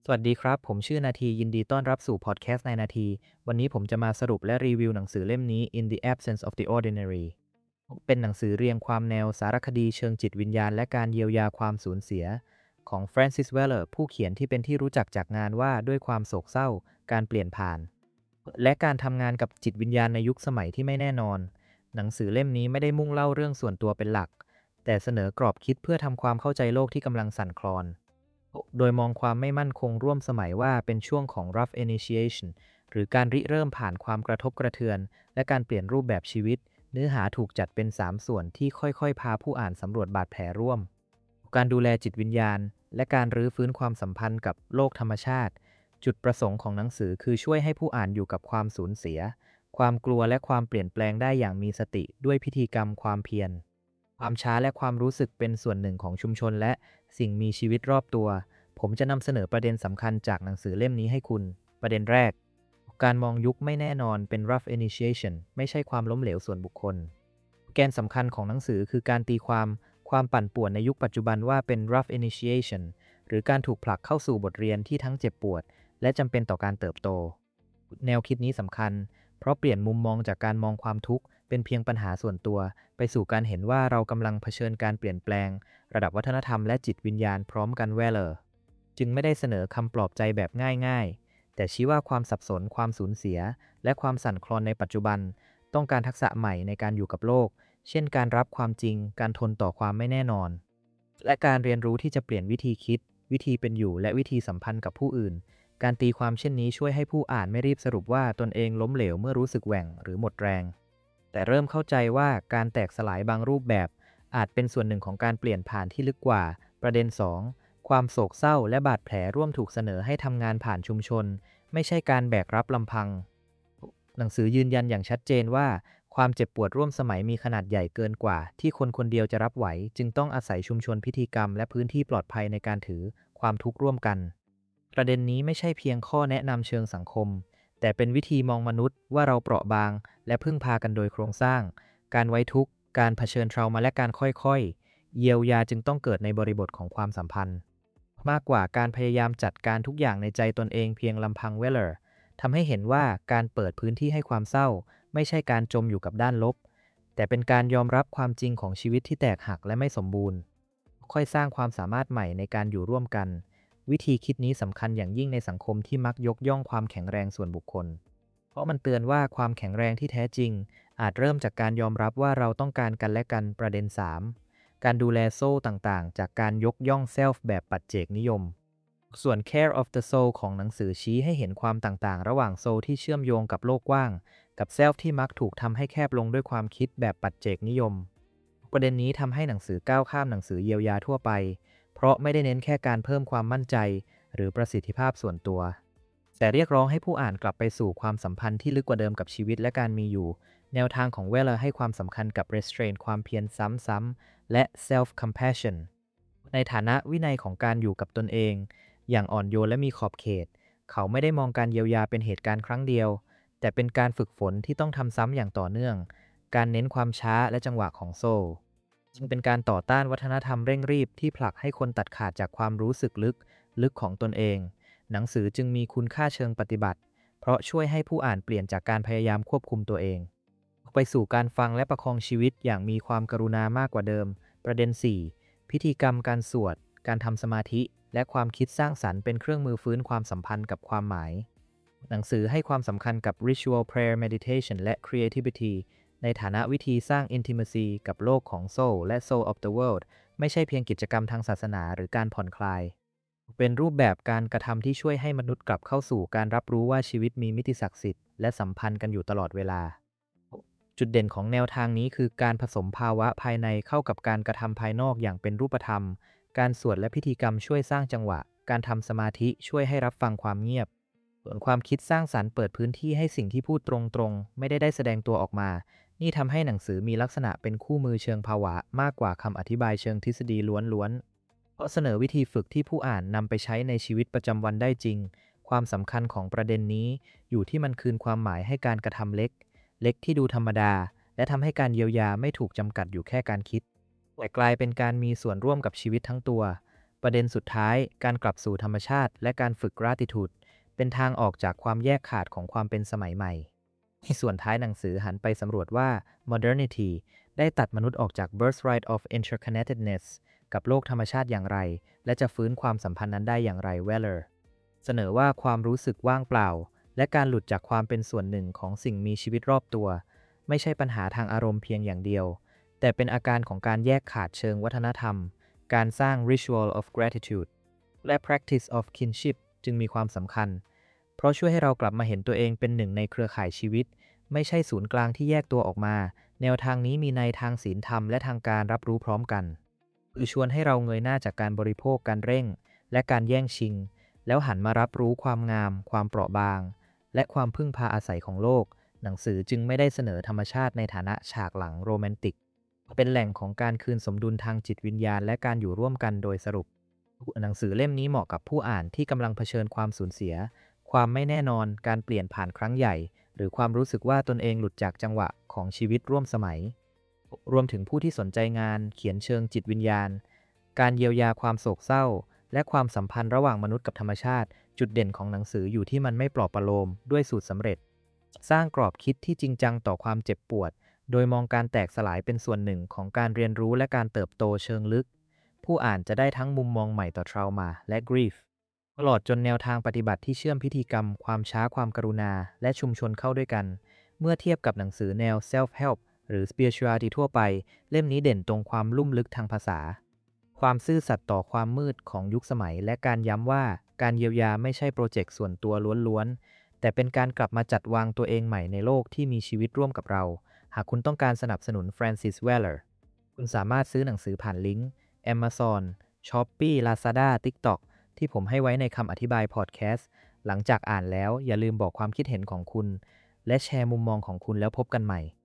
สวัสดีครับผมชื่อนาทียินดีต้อนรับสู่พอดแคสต์ในนาทีวันนี้ผมจะมาสรุปและรีวิวหนังสือเล่มนี้ In the Absence of the Ordinary เป็นหนังสือเรียงความแนวสารคดีเชิงจิตวิญญาณและการเยียวยาความสูญเสียของฟรานซิสเวลเลอร์ผู้เขียนที่เป็นที่รู้จักจากงานว่าด้วยความโศกเศร้าการเปลี่ยนผ่านและการทำงานกับจิตวิญญาณในยุคสมัยที่ไม่แน่นอนหนังสือเล่มนี้ไม่ได้มุ่งเล่าเรื่องส่วนตัวเป็นหลักแต่เสนอกรอบคิดเพื่อทำความเข้าใจโลกที่กำลังสั่นคลอน โดยมองความไม่มั่นคงร่วมสมัยว่าเป็นช่วงของ rough initiation หรือการริเริ่มผ่านความกระทบกระเทือนและการเปลี่ยนรูปแบบชีวิตเนื้อหาถูกจัดเป็น3ส่วนที่ค่อยๆพาผู้อ่านสำรวจบาดแผลร่วมการดูแลจิตวิญญาณและการรื้อฟื้นความสัมพันธ์กับโลกธรรมชาติจุดประสงค์ของหนังสือคือช่วยให้ผู้อ่านอยู่กับความสูญเสียความกลัวและความเปลี่ยนแปลงได้อย่างมีสติด้วยพิธีกรรมความเพียรความช้าและความรู้สึกเป็นส่วนหนึ่งของชุมชนและสิ่งมีชีวิตรอบตัว ผมจะนำเสนอประเด็นสำคัญจากหนังสือเล่มนี้ให้คุณ ประเด็นแรก การมองยุคไม่แน่นอนเป็น rough initiation ไม่ใช่ความล้มเหลวส่วนบุคคล แกนสำคัญของหนังสือคือการตีความปั่นป่วนในยุคปัจจุบันว่าเป็น rough initiation หรือการถูกผลักเข้าสู่บทเรียนที่ทั้งเจ็บปวดและจำเป็นต่อการเติบโต แนวคิดนี้สำคัญเพราะเปลี่ยนมุมมองจากการมองความทุกข์เป็นเพียงปัญหาส่วนตัวไปสู่การเห็นว่าเรากำลังเผชิญการเปลี่ยนแปลงระดับวัฒนธรรมและจิตวิญญาณพร้อมกันแวลเลอร์ จึงไม่ได้เสนอคำปลอบใจแบบง่ายๆ แต่ชี้ว่าความสับสน ความสูญเสีย และความสั่นคลอนในปัจจุบันต้องการทักษะใหม่ในการอยู่กับโลก เช่นการรับความจริง การทนต่อความไม่แน่นอน และการเรียนรู้ที่จะเปลี่ยนวิธีคิด วิธีเป็นอยู่ และวิธีสัมพันธ์กับผู้อื่น การตีความเช่นนี้ช่วยให้ผู้อ่านไม่รีบสรุปว่าตนเองล้มเหลวเมื่อรู้สึกแหว่งหรือหมดแรง แต่เริ่มเข้าใจว่าการแตกสลายบางรูปแบบอาจเป็นส่วนหนึ่งของการเปลี่ยนผ่านที่ลึกกว่าประเด็น2ความโศกเศร้าและบาดแผลร่วมถูกเสนอให้ทำงานผ่านชุมชนไม่ใช่การแบกรับลำพังหนังสือยืนยันอย่างชัดเจนว่าความเจ็บปวดร่วมสมัยมีขนาดใหญ่เกินกว่าที่คนคนเดียวจะรับไหวจึงต้องอาศัยชุมชนพิธีกรรมและพื้นที่ปลอดภัยในการถือความทุกข์ร่วมกันประเด็นนี้ไม่ใช่เพียงข้อแนะนำเชิงสังคมแต่เป็นวิธีมองมนุษย์ว่าเราเปราะบางและพึ่งพากันโดยโครงสร้างการไว้ทุกข์การเผชิญทรามาและการค่อยๆเยียวยาจึงต้องเกิดในบริบทของความสัมพันธ์ มากกว่าการพยายามจัดการทุกอย่างในใจตนเองเพียงลำพังเวลเลอร์ทำให้เห็นว่าการเปิดพื้นที่ให้ความเศร้าไม่ใช่การจมอยู่กับด้านลบแต่เป็นการยอมรับความจริงของชีวิตที่แตกหักและไม่สมบูรณ์ค่อยสร้างความสามารถใหม่ในการอยู่ร่วมกันวิธีคิดนี้สำคัญอย่างยิ่งในสังคมที่มักยกย่องความแข็งแรงส่วนบุคคลเพราะมันเตือนว่าความแข็งแรงที่แท้จริงอาจเริ่มจากการยอมรับว่าเราต้องการกันและกันประเด็น3การดูแลโซ่ต่างๆจากการยกย่องเซลฟ์แบบปัจเจกนิยม ส่วน Care of the Soul ของหนังสือชี้ให้เห็นความต่างๆระหว่างโซลที่เชื่อมโยงกับโลกกว้างกับเซลฟ์ที่มักถูกทำให้แคบลงด้วยความคิดแบบปัจเจกนิยมประเด็นนี้ทำให้หนังสือก้าวข้ามหนังสือเยียวยาทั่วไปเพราะไม่ได้เน้นแค่การเพิ่มความมั่นใจหรือประสิทธิภาพส่วนตัวแต่เรียกร้องให้ผู้อ่านกลับไปสู่ความสัมพันธ์ที่ลึกกว่าเดิมกับชีวิตและการมีอยู่แนวทางของเวลเลอร์ให้ความสำคัญกับ restraint ความเพียรซ้ำๆและ self compassion ในฐานะวินัยของการอยู่กับตนเองอย่างอ่อนโยนและมีขอบเขตเขาไม่ได้มองการเยียวยาเป็นเหตุการณ์ครั้งเดียวแต่เป็นการฝึกฝนที่ต้องทำซ้ำอย่างต่อเนื่องการเน้นความช้าและจังหวะของโซ่จึงเป็นการต่อต้านวัฒนธรรมเร่งรีบที่ผลักให้คนตัดขาดจากความรู้สึกลึกของตนเองหนังสือจึงมีคุณค่าเชิงปฏิบัติเพราะช่วยให้ผู้อ่านเปลี่ยนจากการพยายามควบคุมตัวเองไปสู่การฟังและประคองชีวิตอย่างมีความกรุณามากกว่าเดิมประเด็น4พิธีกรรมการสวดการทำสมาธิและความคิดสร้างสรรค์เป็นเครื่องมือฟื้นความสัมพันธ์กับความหมายหนังสือให้ความสำคัญกับ Ritual Prayer Meditation และ Creativity ในฐานะวิธีสร้าง Intimacy กับโลกของ Soul และ Soul of the World ไม่ใช่เพียงกิจกรรมทางศาสนาหรือการผ่อนคลายเป็นรูปแบบการกระทำที่ช่วยให้มนุษย์กลับเข้าสู่การรับรู้ว่าชีวิตมีมิติศักดิ์สิทธิ์และสัมพันธ์กันอยู่ตลอดเวลาจุดเด่นของแนวทางนี้คือการผสมภาวะภายในเข้ากับการกระทำภายนอกอย่างเป็นรูปธรรมการสวดและพิธีกรรมช่วยสร้างจังหวะการทำสมาธิช่วยให้รับฟังความเงียบส่วนความคิดสร้างสรรค์เปิดพื้นที่ให้สิ่งที่พูดตรงๆไม่ได้แสดงตัวออกมานี่ทำให้หนังสือมีลักษณะเป็นคู่มือเชิงภาวะมากกว่าคำอธิบายเชิงทฤษฎีล้วนๆเพราะเสนอวิธีฝึกที่ผู้อ่านนำไปใช้ในชีวิตประจำวันได้จริงความสำคัญของประเด็นนี้อยู่ที่มันคืนความหมายให้การกระทำเล็กที่ดูธรรมดาและทำให้การเยียวยาไม่ถูกจำกัดอยู่แค่การคิดแต่กลายเป็นการมีส่วนร่วมกับชีวิตทั้งตัวประเด็นสุดท้ายการกลับสู่ธรรมชาติและการฝึก gratitude เป็นทางออกจากความแยกขาดของความเป็นสมัยใหม่ในส่วนท้ายหนังสือหันไปสำรวจว่า modernity ได้ตัดมนุษย์ออกจาก birthright of interconnectedness กับโลกธรรมชาติอย่างไรและจะฟื้นความสัมพันธ์นั้นได้อย่างไร Weller เสนอว่าความรู้สึกว่างเปล่าและการหลุดจากความเป็นส่วนหนึ่งของสิ่งมีชีวิตรอบตัวไม่ใช่ปัญหาทางอารมณ์เพียงอย่างเดียวแต่เป็นอาการของการแยกขาดเชิงวัฒนธรรมการสร้าง ritual of gratitude และ practice of kinship จึงมีความสำคัญเพราะช่วยให้เรากลับมาเห็นตัวเองเป็นหนึ่งในเครือข่ายชีวิตไม่ใช่ศูนย์กลางที่แยกตัวออกมาแนวทางนี้มีในทางศีลธรรมและทางการรับรู้พร้อมกันคือชวนให้เราเงยหน้าจากการบริโภคการเร่งและการแย่งชิงแล้วหันมารับรู้ความงามความเปราะบางและความพึ่งพาอาศัยของโลกหนังสือจึงไม่ได้เสนอธรรมชาติในฐานะฉากหลังโรแมนติกเป็นแหล่งของการคืนสมดุลทางจิตวิญญาณและการอยู่ร่วมกันโดยสรุปหนังสือเล่มนี้เหมาะกับผู้อ่านที่กำลังเผชิญความสูญเสียความไม่แน่นอนการเปลี่ยนผ่านครั้งใหญ่หรือความรู้สึกว่าตนเองหลุดจากจังหวะของชีวิตร่วมสมัยรวมถึงผู้ที่สนใจงานเขียนเชิงจิตวิญญาณการเยียวยาความโศกเศร้าและความสัมพันธ์ระหว่างมนุษย์กับธรรมชาติจุดเด่นของหนังสืออยู่ที่มันไม่ปลอบประโลมด้วยสูตรสำเร็จสร้างกรอบคิดที่จริงจังต่อความเจ็บปวดโดยมองการแตกสลายเป็นส่วนหนึ่งของการเรียนรู้และการเติบโตเชิงลึกผู้อ่านจะได้ทั้งมุมมองใหม่ต่อ trauma และ grief ตลอดจนแนวทางปฏิบัติที่เชื่อมพิธีกรรมความช้าความกรุณาและชุมชนเข้าด้วยกันเมื่อเทียบกับหนังสือแนว self-help หรือ spirituality ทั่วไปเล่มนี้เด่นตรงความลุ่มลึกทางภาษาความซื่อสัตย์ต่อความมืดของยุคสมัยและการย้ำว่าการเยียวยาไม่ใช่โปรเจกต์ส่วนตัวล้วนๆแต่เป็นการกลับมาจัดวางตัวเองใหม่ในโลกที่มีชีวิตร่วมกับเราหากคุณต้องการสนับสนุน Francis Weller คุณสามารถซื้อหนังสือผ่านลิงก์ Amazon Shopee Lazada TikTok ที่ผมให้ไว้ในคำอธิบายพอดแคสต์หลังจากอ่านแล้วอย่าลืมบอกความคิดเห็นของคุณและแชร์มุมมองของคุณแล้วพบกันใหม่